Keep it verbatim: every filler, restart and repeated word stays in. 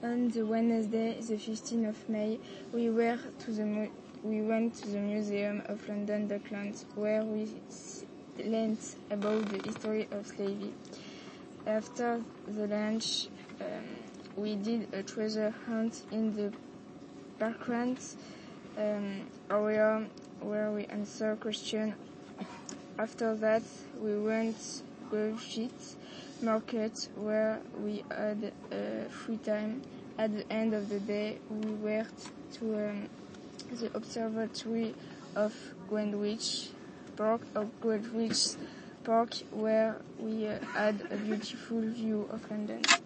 On the Wednesday, the fifteenth of May, we were to the mu- we went to the Museum of London Docklands, where we learned about the history of slavery. After the lunch, um, we did a treasure hunt in the background um, area where we answer questions. After that, we went Gulfsheet Market, where we had uh, free time. At the end of the day, we went to um, the observatory of Greenwich Park, of Greenwich Park, where we uh, had a beautiful view of London.